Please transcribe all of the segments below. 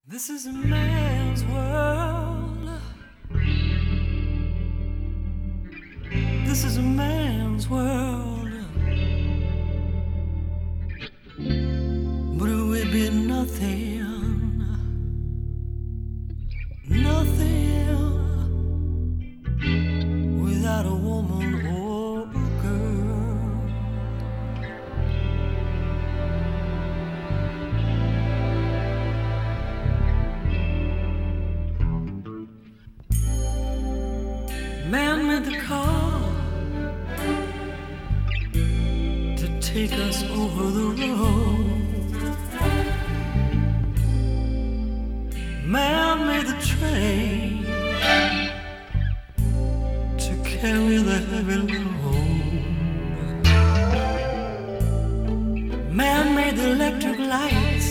This is a man's world. This is a man's world. But it would be nothing, nothing without a woman or a girl. Man made the car to take us over the road. Man made the train to carry the heavy load. Man made the electric lights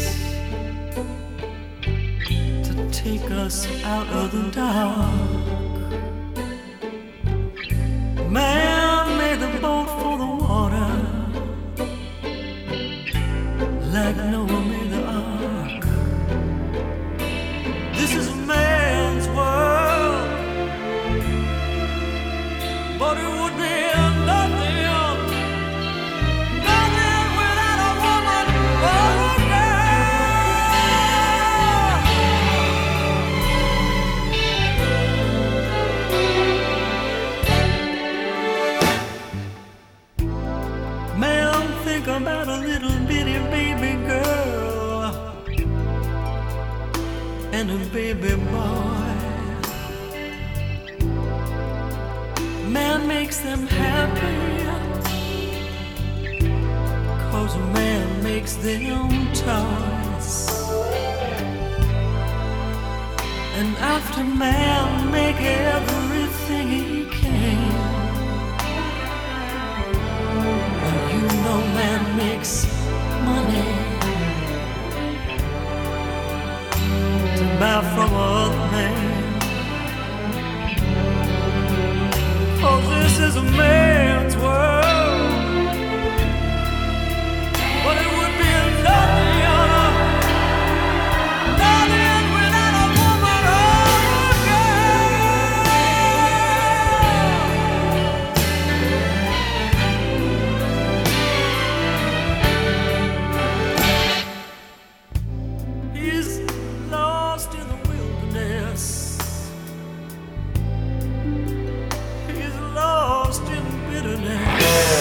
to take us out of the dark. Man made the boat for the water, like Noah made the ark. This is a man's world, but it would be nothing, nothing without a woman or a Man, think about a little bitty baby girl and a baby boy. Man makes them happy, 'cause man makes them toys. And after man make everything he can, you know man makes money to buy from other men. 'Cause this is a man's world, but it would be nothing, nothing without a woman or a He's lost in the wilderness. He's lost in bitterness.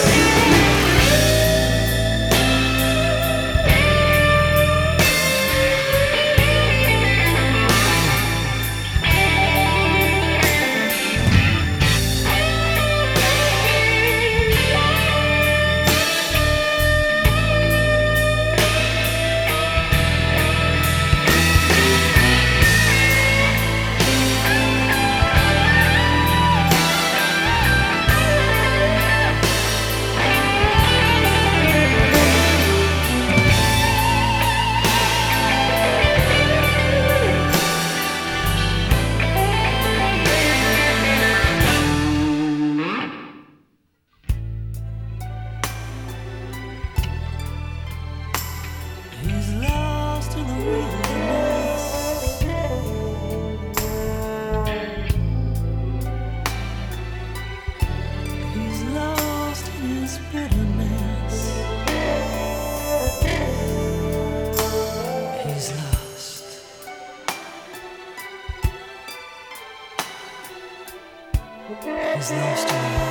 He's lost in the wilderness. He's lost in his bitterness. He's lost. He's lost in